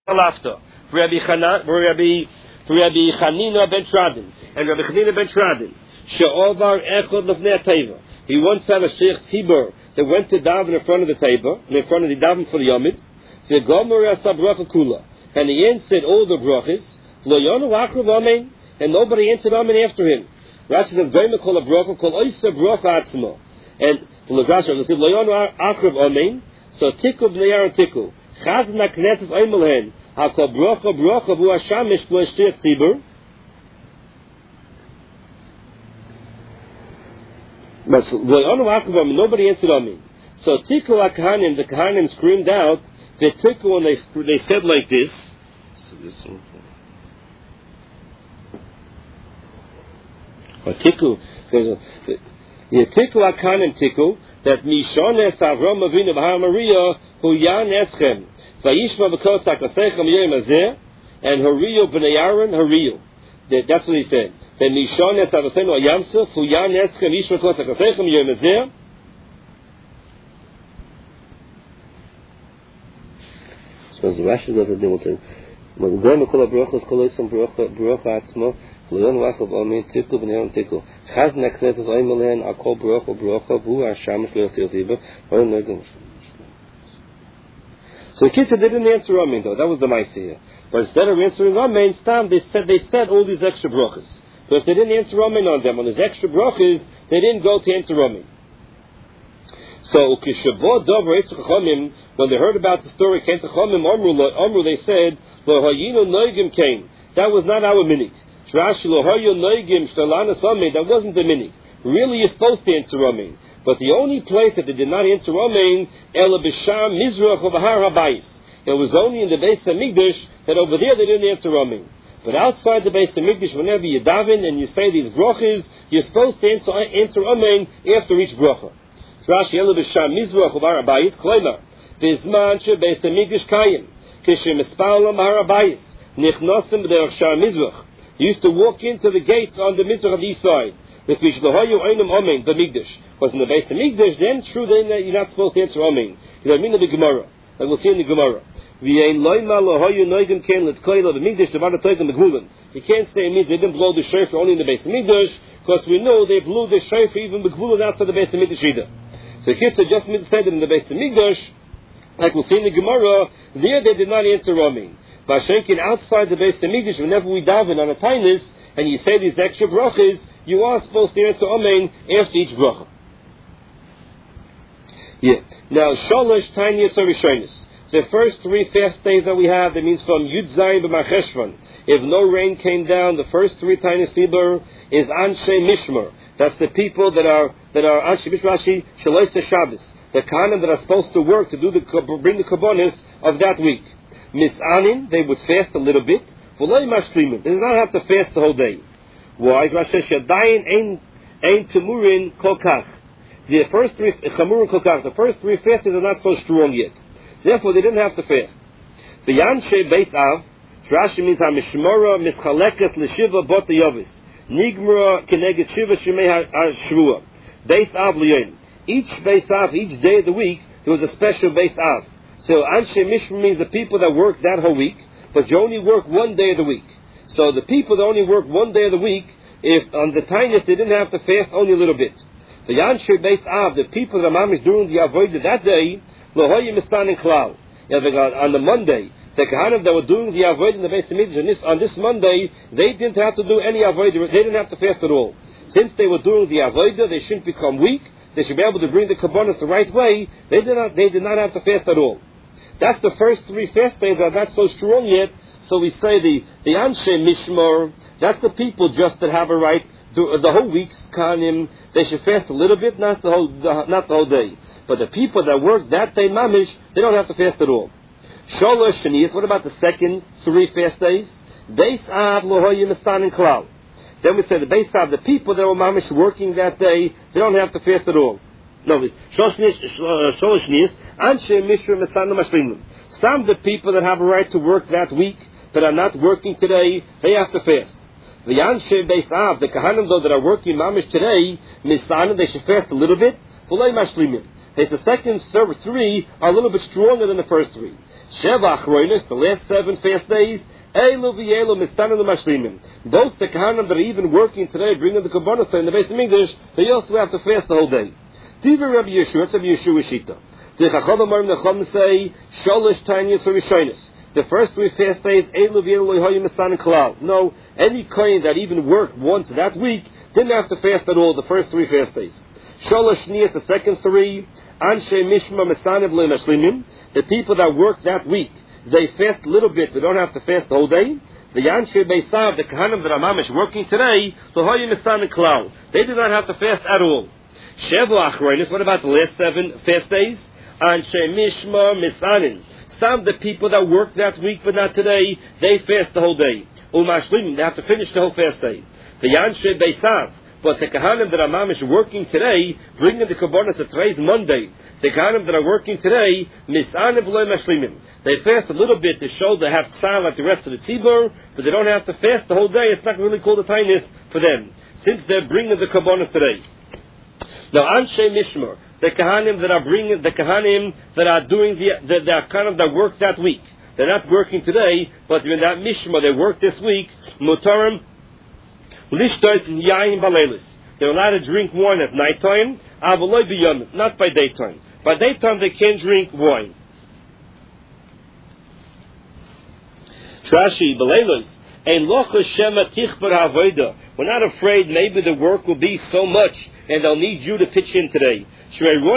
Lafta, for Rabbi Chanina ben Tradin, and Rabbi Chanina ben Tradin, She'ovar Echad Lefnei Teva. He once had a Sheikh Tzibur that went to daven in front of the Teva, in front of the daven for the Yomid, the Gomer Asa Bracha Kula, and he answered all the brachas, Lo Yonu Achrav Amen, and nobody answered Amen after him. Rashi says, Gomer Kol HaBracha, Kol Oysa Bracha Atzma, and Rashi says, Lo Yonu Achrav Amen, so Tiku B'nei Aaron Tiku, Chaz na Knesses Oymelhen, HaKol Bracha Vu HaShamish K'lo Sheikh Tzibur. But nobody answered on me. So Tiku HaKahanim, the Kahanim screamed out, they Tiku, and they said like this. Tiku, Tiku HaKahanim Tiku, that Mishones Avram Avinu B'Har Maria, Hu Yan Eschem, Vayishma B'Kot Sakasechem Yom Azeh, and Hariyu B'nei Aaron Hariyu. That's what he said. Then Mishones Avasenu Ayamsuf, Hu Yan Eschem, Yishma B'Kot Sakasechem Yom Azeh. So the Rashi doesn't deal with it. But the Goyim Kol HaBrachos Kol Oisam Bracha Atzmo, L'yon Wachav Amen Tiku B'nei Aaron Tiku. Chaz na Knesses Oimelen Akol Bracha Vu HaShamish Lo Yosir Ziba. So the kids said they didn't answer Amen though. That was the Maaseh here. But instead of answering Amen, they said all these extra brachas. Because they didn't answer Amen on them. On these extra brachas, they didn't go to answer Amen. So when they heard about the story, came to Chomim Amru, they said, Lo hayinu noigim came. That was not our minig. Rashi Lo hayu noigim shtalana sameh. That wasn't the minig. Really, you're supposed to answer Amen. But the only place that they did not answer Amen, Ela b'sham mizrach of Har Habayis. It was only in the Beis Hamikdash that over there they didn't answer Amen. But outside the Beis Hamikdash, whenever you daven and you say these brachas, you're supposed to answer Amen after each bracha. Rashi Ela b'sham mizrach of Har Habayis. Kloimar bizman she Beis Hamikdash kayim kishem espaulam Har Habayis nichnosim b'derech shar mizrach. They used to walk into the gates on the mizrach of the east side. Because in the Beis Hamikdash, then true, then you're not supposed to answer Amen. You know what I mean? In the Gemara, like we'll see in the Gemara. You can't say it means they didn't blow the shofar only in the Beis Hamikdash, because we know they blew the shofar even Begvulan outside the Beis Hamikdash either. So the kids just meant to say that in the Beis Hamikdash, like we'll see in the Gemara, there they did not answer Amen. But outside the Beis Hamikdash, whenever we daven on a tainus, and you say these extra brachas, you are supposed to answer Amen after each bracha. Yeah. Now, Sholosh Tanya Sarishonis. The first 3 fast days that we have, that means from Yud Zayin b'Marcheshvan. If no rain came down, the first 3 Tanya Sibur is Anshe Mishmar. That's the people that are Anshe Mishmar, Shalosh Shabbos. The Kahanim that are supposed to work to bring the Kabbonis of that week. Misanin, they would fast a little bit. V'loi Mashlimin. They do not have to fast the whole day. Why? The first 3 the first 3 fasts are not so strong yet. Therefore, they didn't have to fast. The Yanshe Beis Av, Rashi means HaMishmora Mischaleket L'Shiva Bot Yovis Nigmara Keneget Shiva Shemei HaShvua Beis Av L'Yoyim. Each Beis Av, each day of the week, there was a special Beis Av. So Anshe Mishmar means the people that work that whole week, but you only work one day of the week. So the people that only work one day of the week, if on the Tainus they didn't have to fast only a little bit. The Yanshe Beis Av, the people that Mamish doing the Avodah that day, Lohoyim Mistan and Klal. On the Monday, the Kahanim that were doing the Avodah in the Beis Hamikdash, on this Monday, they didn't have to do any Avodah, they didn't have to fast at all. Since they were doing the Avodah, they shouldn't become weak, they should be able to bring the Kabbonis the right way, they did not have to fast at all. That's the first 3 fast days that are not so strong yet. So we say the Anshe Mishmar, that's the people just that have a right to the whole week's Kahanim. They should fast a little bit, not the whole day. But the people that work that day mamish, they don't have to fast at all. Sholosh Shanias. What about the second 3 fast days? Beis Av Lohoyim Mistan and Klal. Then we say the Beis Av, the people that were mamish working that day, they don't have to fast at all. No, Sholosh Shanias. Anshe Mishra Mistan Mashlimim. Some the people that have a right to work that week, that are not working today, they have to fast. The Yanshe Beis Av, the Kahanim though that are working mamish today, Misanim, they should fast a little bit. V'loi Mashlimim. It's the second three are a little bit stronger than the first three. Sheva Achronis, the last 7 fast days, Eilu v'Eilu Mistanim L'Mashlimim. Both the Kahanim that are even working today, bringing the Kabbalah in the Beis Hamikdash, they also have to fast the whole day. Divrei Rabbi Yeshua, it's Rabbi Yeshua Shita. The Chachamim Nacham say, Sholish Tanyas or Rishonis. The first 3 fast days, Eilu v'Eilu Lo'hoyu Mistanim Klal. No, any kohen that even worked once that week didn't have to fast at all the first 3 fast days. Sholosh Niyat, the second 3, Anshe Mishma Mistanim L'Mashlimim. The people that work that week, they fast a little bit, they don't have to fast the whole day. The Yanshe Beisav, the Kahanim that are mamish working today, L'hoyu Mistanim Klal. They do not have to fast at all. Shevu Achronis, what about the last 7 fast days? Anshe Mishma Misanin. Some of the people that work that week but not today, they fast the whole day. Umashlim, they have to finish the whole fast day. The Yanshe Beisav, but the Kahanim that are mamish working today, bringing the Kabbalah that today's Monday. The Kahanim that are working today, Misanim V'lo Mashlimim. They fast a little bit to show they have tzar like the rest of the tzibur, but they don't have to fast the whole day. It's not really called a tainis for them, since they're bringing the Kabbalah today. Now, Anshe Mishmar, the Kahanim that are bringing, the Kahanim that are doing the Kahanim that work that week. They're not working today, but in that Mishmar they work this week. Mutarim Lishtois Yain Balelis. They're allowed to drink wine at nighttime, Avaloi B'yom, not by daytime. By daytime they can't drink wine. Trashi Balelis. Ein locha shema tichbar havoida. We're not afraid maybe the work will be so much and they'll need you to pitch in today. In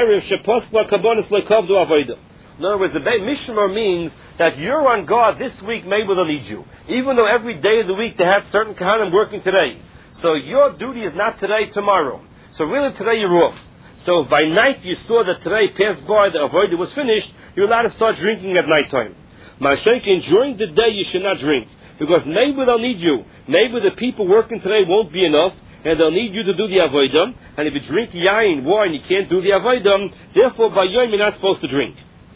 other words, the Mishmar means that you're on guard this week, maybe they'll need you. Even though every day of the week they have certain Kahanim working today. So your duty is not today, tomorrow. So really today you're off. So if by night you saw that today passed by, the avodah was finished, you're allowed to start drinking at nighttime. Mashenkin, during the day you should not drink. Because maybe they'll need you. Maybe the people working today won't be enough, and they'll need you to do the avodah. And if you drink yain, wine, you can't do the avodah. Therefore, by yom you're not supposed to drink.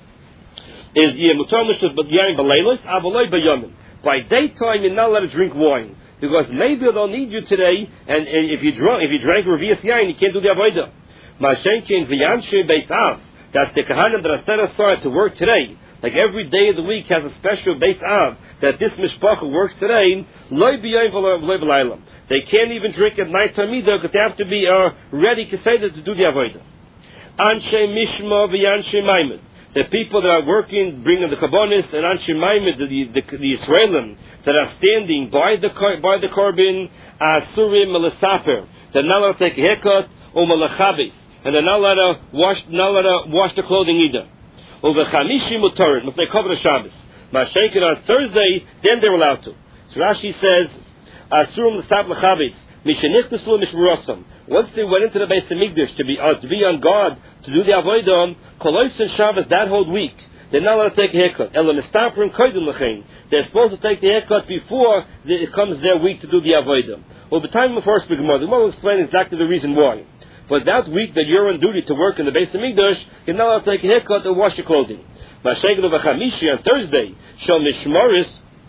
By daytime, you're not allowed to drink wine, because maybe they'll need you today, and if you drank revius yain, you can't do the avodah. Mashenkin v'yanshe beis-av. That's the kahanim that are set aside to work today. Like every day of the week has a special beis-av that this mishpacha works today. Loy b'yom v'loy b'laylam. They can't even drink at night time either, because they have to be ready to do the avodah. Anshe mishma v'yanshe maimed. The people that are working, bringing the kabbonis, and anshe maimed, the Israelim that are standing by the korban, asurim malasaper. They're not allowed to take a haircut or malachabis, and they're not allowed to wash the clothing either. Over chamishi mutarin, if they cover the Shabbos. Mashenkin on Thursday, then they're allowed to. So Rashi says, asurim l'sab l'chabis, mishenichtus lo mishmurosam. Once they went into the Beis Hamikdash to be on guard, to do the avodah, Kolois and Shabbos that whole week, they're not allowed to take a haircut. They're supposed to take the haircut before it comes their week to do the avodah. Well, the time of first Gemara, the Gemara will explain exactly the reason why. But that week that you're on duty to work in the Beis Hamikdash, you're not allowed to take a haircut or wash your clothing. Mashegel v'chamishi on Thursday, shel mishmaris,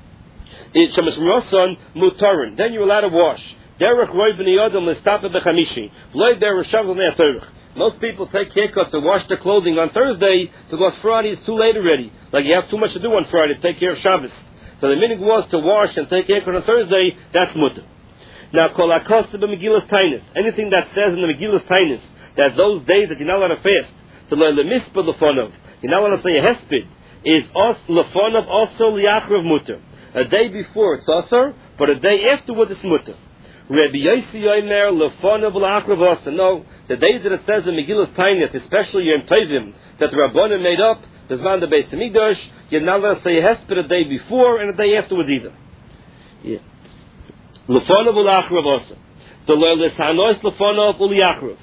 shel mishmarosan mutarin. Then you're allowed to wash. Derech roi b'nei adam l'stapa b'chamishi. V'loi derech shavu ne'atorich. Most people take haircuts and wash their clothing on Thursday because Friday is too late already. Like you have too much to do on Friday to take care of Shabbos. So the minhag was to wash and take haircut on Thursday. That's mutter. Now, kol hakosa b'megillas tainis. Anything that says in the Megillas tainis that those days that you're not allowed to fast, to learn the mispah lefonov, you're not allowed to say a hesped, is lefonov also liachrav mutter. A day before it's asur, but a day afterwards it's mutter. Rabbi Yossi Yomer lefonov liachrav asur. No, the days that it says in Megillas tainis, especially Yom Tovim, that the Rabbanim made up, there's man the Beis Hamikdash, you're not allowed to say a hesped a day before and a day afterwards either. Yeah. Lefonov ulachrav asa. Delay lesanois lefonov uliachrav.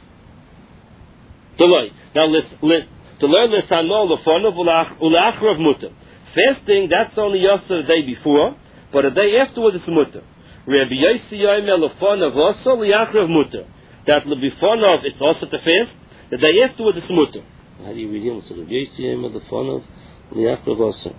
Delay. Now listen. Delay lesano lefonov ulachrav mutter. Fasting, that's only asa the day before, but a day afterwards it's mutter. Rabbi Yossi Yomer lefonov asa liachrav mutter. That lefonov it's also to fast. The day afterwards it's mutter. How do you read him? So Rabbi Yossi Yomer lefonov liachrav asa.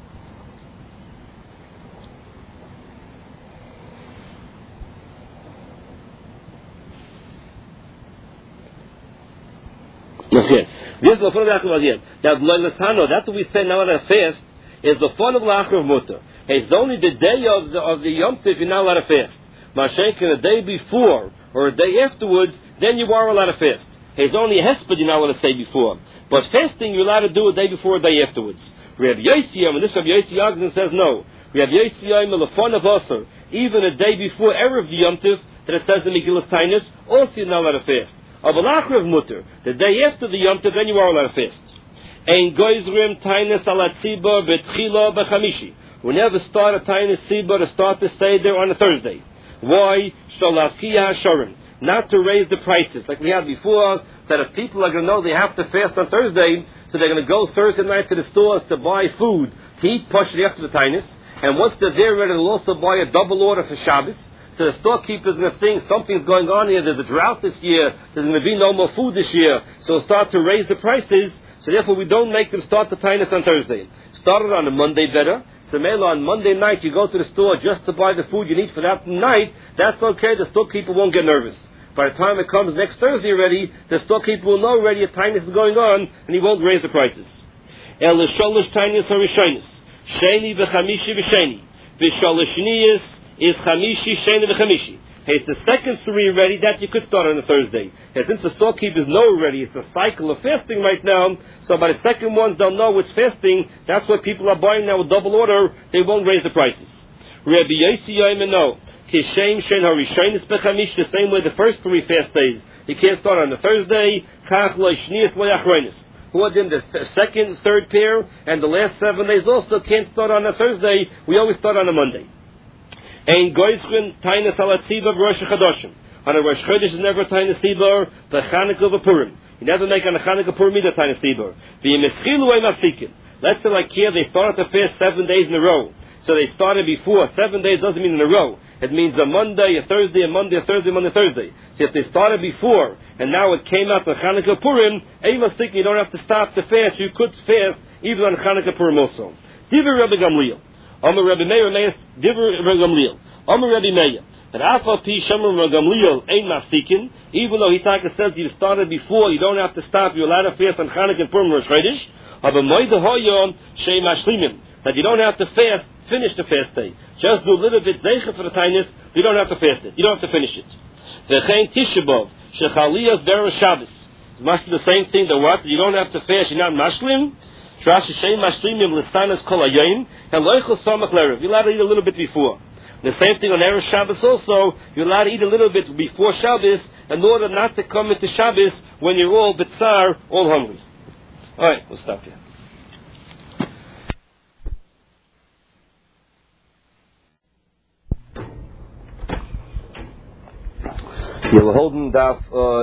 Okay. This is the fun of the again. Now, that's what we say now at a fast is the fun of Lachar Mutter. It's only the day of the Yom Tov you're not allowed to fast. Mashenkin, a day before or a day afterwards, then you are allowed to fast. It's only a hesped you're not allowed to say before. But fasting you're allowed to do a day before or a day afterwards. Rabbi Yossi, and this Rabbi Yossi Yagzin says no. Rabbi Yossi the fun of Asr, even a day before Erev the Yom Tov, that it says in Megillas Tainus, also you're not allowed to fast. Of Lachar Mutter, the day after the Yom Tov, then you are allowed to fast. Ein goizrim tainus ala tzibur betchila b'chamishi. We never start a tainus tzibur to start the seder on a Thursday. Why? Shalafkiya hasharim. Not to raise the prices like we had before. That if people are going to know they have to fast on Thursday, so they're going to go Thursday night to the stores to buy food to eat partially after the tainus. And once they're there, they'll also buy a double order for Shabbos. So the storekeeper's going to think something's going on here. There's a drought this year. There's going to be no more food this year. So we'll start to raise the prices. So therefore we don't make them start the tainus on Thursday. Start it on a Monday better. So Mela, on Monday night you go to the store just to buy the food you need for that night. That's okay. The storekeeper won't get nervous. By the time it comes next Thursday already, the storekeeper will know already a tainus is going on and he won't raise the prices. El sholosh tainus harishonis. Sheni v'chamishi v'sheni. V'sholosh shniyas is chamishi, sheni v'chamishi. Hey, it's the second three already that you could start on a Thursday. Hey, since the storekeepers know already it's the cycle of fasting right now, so by the second ones they'll know it's fasting. That's why people are buying now with double order. They won't raise the prices. Rabbi Yossi Yoimen no. Kishem shen harishonis bechamish, the same way the first three fast days. You can't start on the Thursday. Kach lo shnias lo yachronis. Who are in the second, third pair, and the last 7 days also can't start on a Thursday. We always start on a Monday. Ein goizchen tainus ala tzibur b'Rosh Chodesh. On a Rosh Chodesh is never tainus tzibur, the Chanukah v'Purim. You never make on a Chanukah Purim either tainus tzibur. V'yemeschilu ein mafsikin. Let's say like here they started to fast 7 days in a row. So they started before. 7 days doesn't mean in a row. It means a Monday, a Thursday, a Monday, a Thursday, Monday, Thursday. So if they started before and now it came out on Chanukah Purim, ein mafsikin, you don't have to stop to fast. You could fast even on Chanukah Purim also. Divrei Rabbi Gamliel. Amar Rabbi Meir Meir Divrei Rabbi Gamliel. Amar Rabbi Meir. That Afal Pi Shamar Rabbi Gamliel ain't mafsikin. Even though Hitaka says you started before, you don't have to stop. You're allowed to fast on Chanukah and Purim Rosh Chodesh. Aber Moed Hoyom Shei Mashlimim. That you don't have to fast. Finish the fast day. Just do a little bit zeicha for the tainus. You don't have to fast it. You don't have to finish it. V'chein Tisha B'av Shechaliyas Beresh Shabbos. It must be the same thing. That what you don't have to fast. You're not mashlim. Trash Shei Mashlimim Listanas Kol Hayom and Loichel Samach Lerev. You're allowed to eat a little bit before. The same thing on Erev Shabbos also. You're allowed to eat a little bit before Shabbos in order not to come into Shabbos when you're all bitzar, all hungry. All right, we'll stop here. You're holding Daf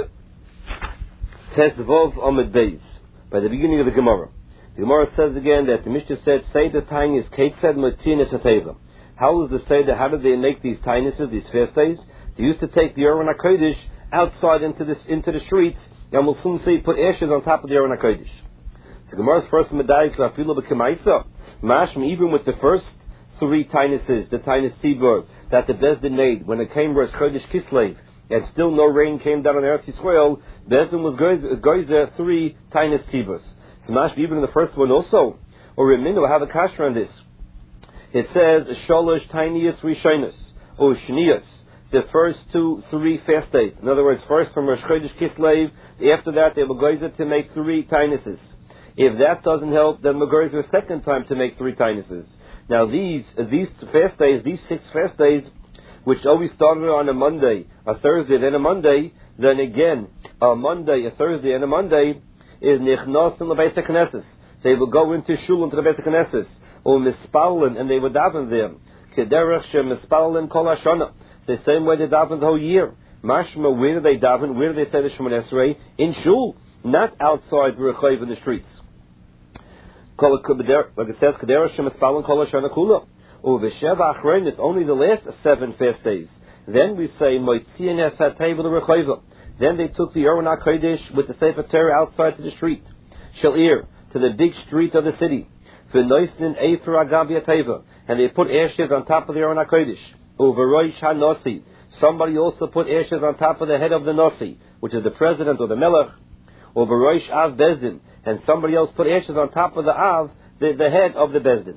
Tesvov Amid Beis by the beginning of the Gemara. The Gemara says again that the Mishnah said, Seder Tainis Keitzad Motzin Esateva. How was the Seder? How did they make these Tainuses, these fast days? They used to take the Aron HaKodesh outside into the streets, and we'll soon see put ashes on top of the Aron HaKodesh. So Gemara's first Medayik Rafilu B'Kemaisa. Mashma, even with the first three Tainuses, the Tainus Tzibur that the Bezdin made when it came Rosh Chodesh Kislev, and still no rain came down on Eretz Yisrael, Bezdin was goizer 3 Tainus Tziburs. So mashma, even in the first one also, or Reminu, have a kasher on this. It says Sholosh Tainiyas Rishonis, or Shniyas, the first 3 fast days. In other words, first from Rosh Chodesh Kislev, after that they were goizer to make 3 Tainuses. If that doesn't help, then we're goizer a second time to make 3 Tainuses. Now these fast days, these 6 fast days, which always started on a Monday, a Thursday, then a Monday, then again a Monday, a Thursday, and a Monday, is Nichnas in the Beis HaKnesses. They will go into Shul, into the Beis HaKnesses, or Mispalin, and they would daven there. Kederach Shem Mispalin Kol HaShana. The same way they daven the whole year. Mashma, where do they daven? Where do they say the Shemoneh Esrei? In Shul, not outside Rechav in the streets. Like it says, Kederach Shem Mispalin Kol HaShana Kula. Or V'Sheva Achronis, only the last 7 fast days. Then we say Moitzian Esatei V'Rechova. Then they took the Aron HaKodesh with the Sefer Torah outside to the street, Shalir, to the big street of the city. V'Noisnin Efer Agabi Ateva, and they put ashes on top of the Aron HaKodesh. Uveroish HaNosi, somebody also put ashes on top of the head of the Nosi, which is the president or the Melech. or Barosh Av Bezdin, and somebody else put ashes on top of the Av, the head of the Bezdin.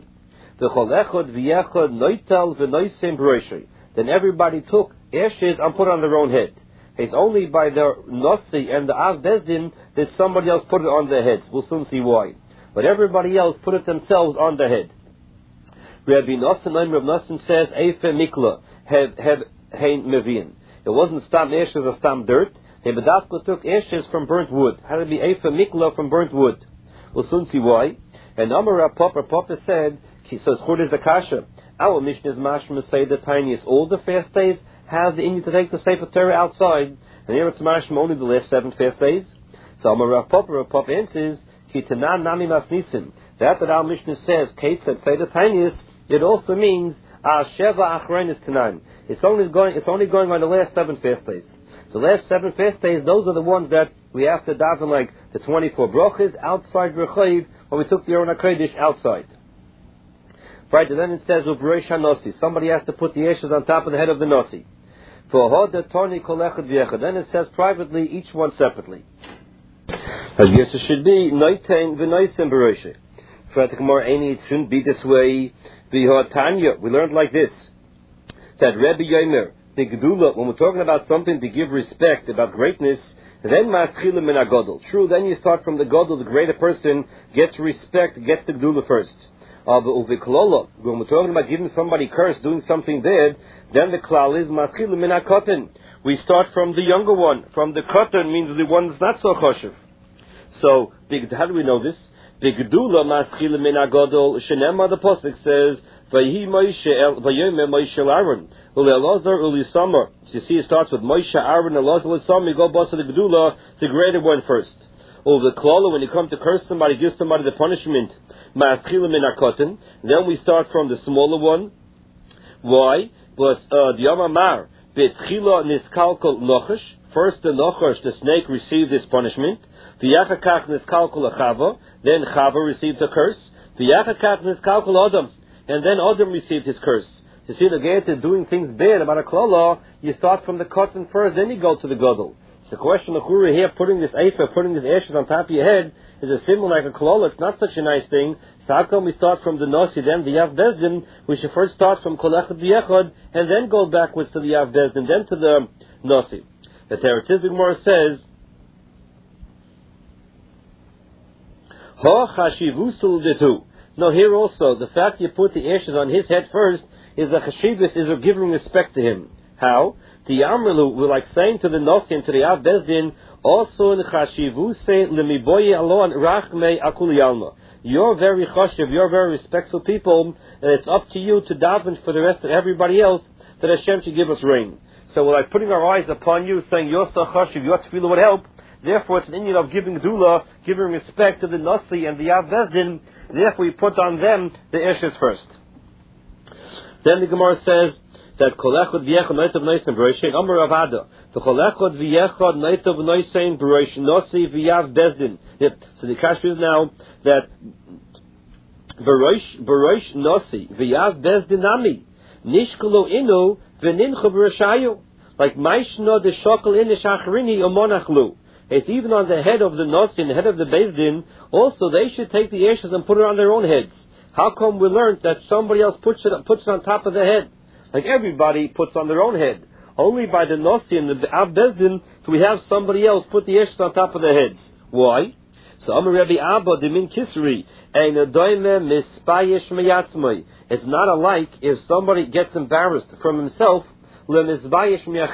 Then everybody took ashes and put on their own head. It's only by the Nasi and the Av Bezdin that somebody else put it on their heads. We'll soon see why. But everybody else put it themselves on their head. Rabbi Nosson says, Eife Mikla, Hein Mevian. It wasn't stam ashes or stam dirt. They bedafka took ashes from burnt wood. Had to be Eife Mikla from burnt wood. We'll soon see why. And Amar Papa said, he says, Chud is the kasha. Our Mishnah's mashma say the tiniest. All the fast days have the Indian to take the Sefer Torah outside. And here it's mashma only the last 7 fast days. So Amar Papa answers, Kitanan Nami Masnisim. That our Mishnah says, Kate said, say the tiniest, it also means Sheva Achrenis Tanan. It's only going on the last 7 fast days. The last 7 fast days, those are the ones that we have to daven, like the 24 brachas outside Rechav, when we took the Aron HaKodesh outside. Right, and then it says Ubreish HaNosi. Somebody has to put the ashes on top of the head of the Nosi. Then it says privately, each one separately. I guess it should be Noitain V'Noisim Bereisha. It shouldn't be this way. We learned like this, that Rebbe Yomer, the Gedula, when we're talking about something to give respect, about greatness, then Maschilim min HaGodol. True, then you start from the Godol, the greater person gets respect, gets the Gedula first. But when we're talking about giving somebody curse, doing something bad, then the Klal is Maschilim min HaKoten. We start from the younger one. From the Koten means the one that's not so choshev. So, how do we know this? The Gedula Maschilim min HaGodol, Shenema, the Pasuk says, Vayi Moshe Aaron, Elazar Ulisamar. You see, it starts with Moshe Aaron, Elazar Ulisamar. You go boss of the Gedula, the greater one first. Or the Klala, when you come to curse somebody, give somebody the punishment, Maschilim min HaKoten. Then we start from the smaller one. Why? Because the Yamamar, Betchila Niskalkal Nochash. First the Nochash, the snake, received this punishment. V'yachakach Niskalkal Chava. Then Chava received a curse. V'yachakach Niskalkal Adam. And then Adam received his curse. You see, the get to doing things bad about a klala, you start from the cotton first, then you go to the gadol. The question of Chura here, putting this eifer, putting these ashes on top of your head, is a symbol like a klala. It's not such a nice thing. So how come we start from the Nasi, then the Yav Bezdin? We should first start from Kol Echad V'Yechad, and then go backwards to the Yav Bezdin, then to the Nasi. The Teretz Gemara says, Ha chashivusul detu. No, here also, the fact you put the ashes on his head first is a chashivus, is a giving respect to him. How? The Yamrilu, we're like saying to the Nasi and to the Yav Bezdin, also in chashivuse lemiboye alon rachmei akul yalma. You're very chashiv, you're very respectful people, and it's up to you to daven for the rest of everybody else that Hashem should give us rain. So we're like putting our eyes upon you, saying you're so chashiv, your tefillah would help. Therefore, it's an Indian of giving dula, giving respect to the Nasi and the Yav Bezdin. Therefore, we put on them the ashes first. Then the Gemara says that kolechod v'yechod noitav noisim b'roishin Amar Avada. The kolechod v'yechod noitav noisim b'roishin Nasi v'Yav Bezdin. So the kasha is now that b'roish Nasi v'Yav Bezdin nami nishkalo inu v'ninchu b'rashayu, like maishno de shokal inish achrini omonachlu. It's even on the head of the Nasi and the head of the Bezdin. Also, they should take the ashes and put it on their own heads. How come we learned that somebody else puts it on top of the head? Like everybody puts on their own head. Only by the Nasi and the Av Bezdin do we have somebody else put the ashes on top of their heads. Why? So Amar Rabbi Abba Demin Kisri Ein Doime Mispayesh Meyatzmai. It's not alike if somebody gets embarrassed from himself. Le Mispayesh